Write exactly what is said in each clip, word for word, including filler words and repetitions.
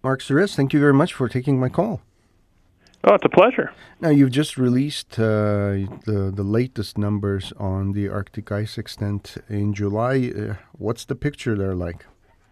Mark Suarez, thank you very much for taking my call. Oh, it's a pleasure. Now, you've just released uh, the, the latest numbers on the Arctic ice extent in July. Uh, what's the picture there like?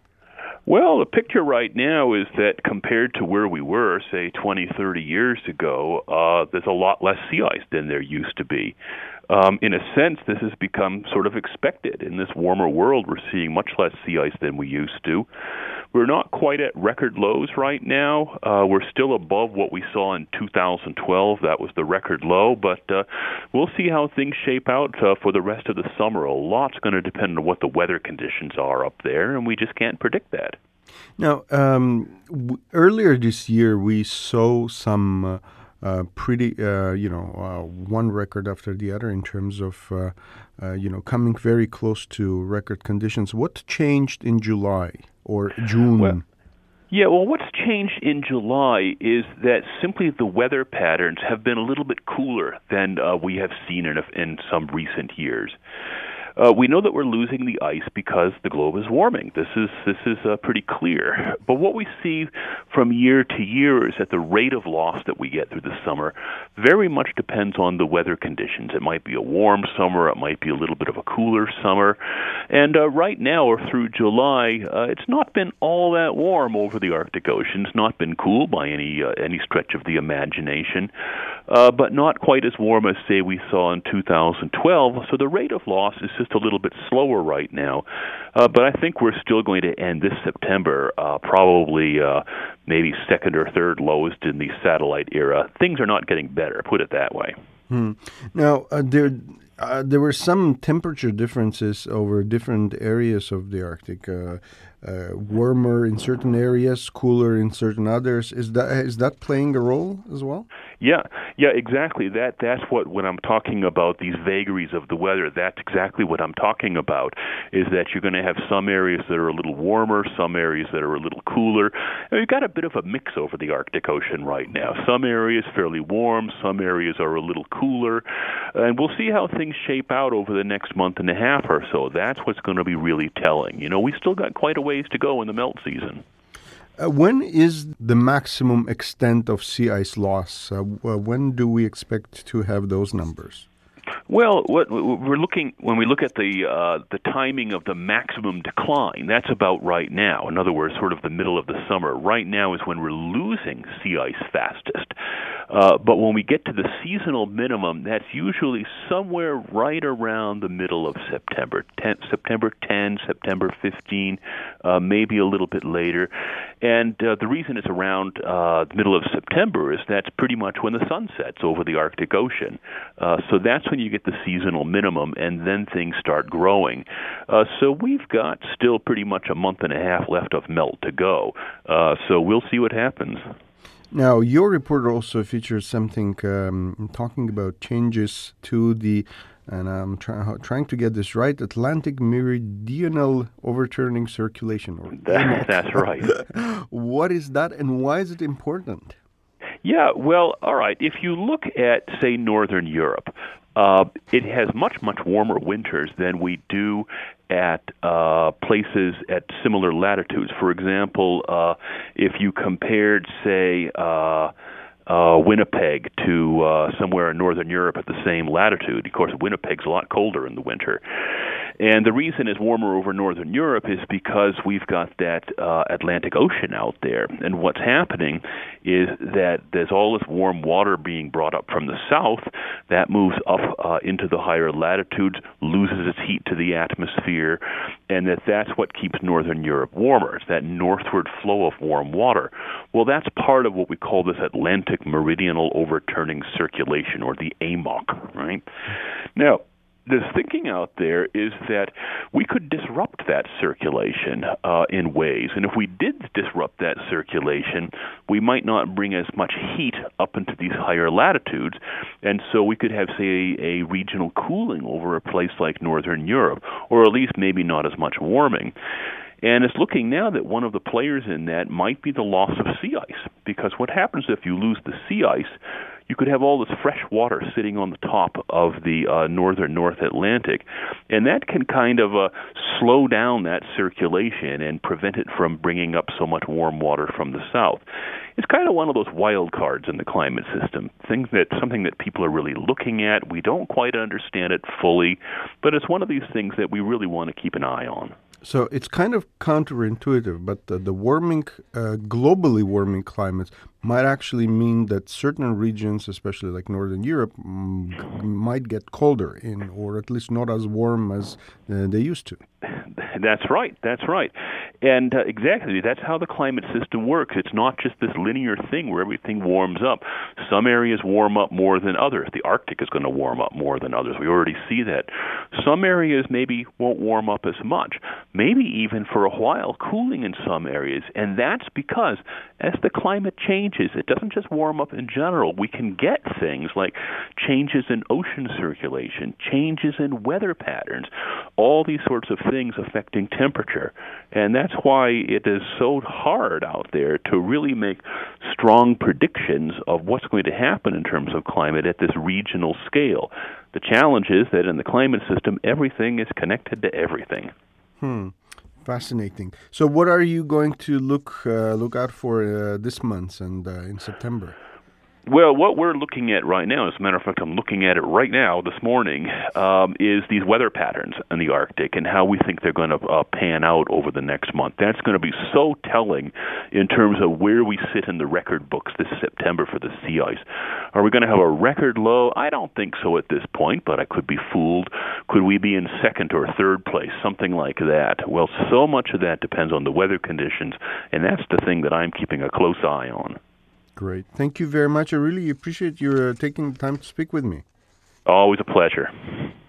Well, the picture right now is that compared to where we were, say, twenty, thirty years ago, uh, there's a lot less sea ice than there used to be. Um, in a sense, this has become sort of expected. In this warmer world, we're seeing much less sea ice than we used to. We're not quite at record lows right now. Uh, we're still above what we saw in two thousand twelve. That was the record low, but uh, we'll see how things shape out uh, for the rest of the summer. A lot's going to depend on what the weather conditions are up there, and we just can't predict that. Now, um, w- earlier this year, we saw some uh, uh, pretty, uh, you know, uh, one record after the other in terms of, uh, uh, you know, coming very close to record conditions. What changed in July or June? Well, yeah, well, what's changed in July is that simply the weather patterns have been a little bit cooler than uh, we have seen in, a, in some recent years. Uh, we know that we're losing the ice because the globe is warming. This is this is uh, pretty clear. But what we see from year to year is that the rate of loss that we get through the summer very much depends on the weather conditions. It might be a warm summer. It might be a little bit of a cooler summer. And uh, right now, or through July, uh, it's not been all that warm over the Arctic Ocean. It's not been cool by any uh, any stretch of the imagination, uh, but not quite as warm as, say, we saw in two thousand twelve. So the rate of loss is just a little bit slower right now, uh, but I think we're still going to end this September uh, probably uh, maybe second or third lowest in the satellite era. Things are not getting better, put it that way. Hmm. Now, uh, there uh, there were some temperature differences over different areas of the Arctic. Uh, uh, warmer in certain areas, cooler in certain others. Is that is that playing a role as well? Yeah, yeah, exactly. That that's what when I'm talking about these vagaries of the weather, that's exactly what I'm talking about. Is that you're going to have some areas that are a little warmer, some areas that are a little cooler. And we've got a bit of a mix over the Arctic Ocean right now. Some areas fairly warm, some areas are a little cooler, and we'll see how things shape out over the next month and a half or so. That's what's going to be really telling. You know, we still got quite a ways to go in the melt season. Uh, when is the maximum extent of sea ice loss? Uh, when do we expect to have those numbers? Well, what we're looking when we look at the uh, the timing of the maximum decline, that's about right now. In other words, sort of the middle of the summer. Right now is when we're losing sea ice fastest. Uh, but when we get to the seasonal minimum, that's usually somewhere right around the middle of September, ten, September tenth, September fifteenth, uh, maybe a little bit later. And uh, the reason it's around uh, the middle of September is that's pretty much when the sun sets over the Arctic Ocean. Uh, so that's when you get the seasonal minimum, and then things start growing. Uh, so we've got still pretty much a month and a half left of melt to go. Uh, so we'll see what happens. Now, your report also features something um, talking about changes to the, and I'm try, trying to get this right, Atlantic Meridional Overturning Circulation. Or that, that's right. What is that, and why is it important? Yeah, well, all right. If you look at, say, Northern Europe, uh, it has much, much warmer winters than we do at uh, places at similar latitudes. For example, uh, if you compared, say, uh, uh, Winnipeg to uh, somewhere in Northern Europe at the same latitude, of course, Winnipeg's a lot colder in the winter. And the reason it's warmer over Northern Europe is because we've got that uh, Atlantic Ocean out there. And what's happening is that there's all this warm water being brought up from the south that moves up uh, into the higher latitudes, loses its heat to the atmosphere, and that that's what keeps Northern Europe warmer. It's that northward flow of warm water. Well, that's part of what we call this Atlantic Meridional Overturning Circulation, or the A M O C, right? Now, the thinking out there is that we could disrupt that circulation uh, in ways. And if we did disrupt that circulation, we might not bring as much heat up into these higher latitudes. And so we could have, say, a, a regional cooling over a place like Northern Europe, or at least maybe not as much warming. And it's looking now that one of the players in that might be the loss of sea ice, because what happens if you lose the sea ice, you could have all this fresh water sitting on the top of the uh, northern North Atlantic, and that can kind of uh, slow down that circulation and prevent it from bringing up so much warm water from the south. It's kind of one of those wild cards in the climate system, things that something that people are really looking at. We don't quite understand it fully, but it's one of these things that we really want to keep an eye on. So it's kind of counterintuitive, but the, the warming, uh, globally warming climates might actually mean that certain regions, especially like Northern Europe, mm, might get colder in, or at least not as warm as uh, they used to. That's right. That's right. And uh, exactly, that's how the climate system works. It's not just this linear thing where everything warms up. Some areas warm up more than others. The Arctic is going to warm up more than others. We already see that. Some areas maybe won't warm up as much, maybe even for a while cooling in some areas. And that's because as the climate changes, it doesn't just warm up in general. We can get things like changes in ocean circulation, changes in weather patterns, all these sorts of things affecting temperature. And that's why it is so hard out there to really make strong predictions of what's going to happen in terms of climate at this regional scale. The challenge is that in the climate system, everything is connected to everything. Hmm. Fascinating. So what are you going to look uh, look out for uh, this month and uh, in September? Well, what we're looking at right now, as a matter of fact, I'm looking at it right now this morning, um, is these weather patterns in the Arctic and how we think they're going to uh, pan out over the next month. That's going to be so telling in terms of where we sit in the record books this September for the sea ice. Are we going to have a record low? I don't think so at this point, but I could be fooled. Could we be in second or third place, something like that? Well, so much of that depends on the weather conditions, and that's the thing that I'm keeping a close eye on. Great. Thank you very much. I really appreciate you uh, taking the time to speak with me. Always a pleasure.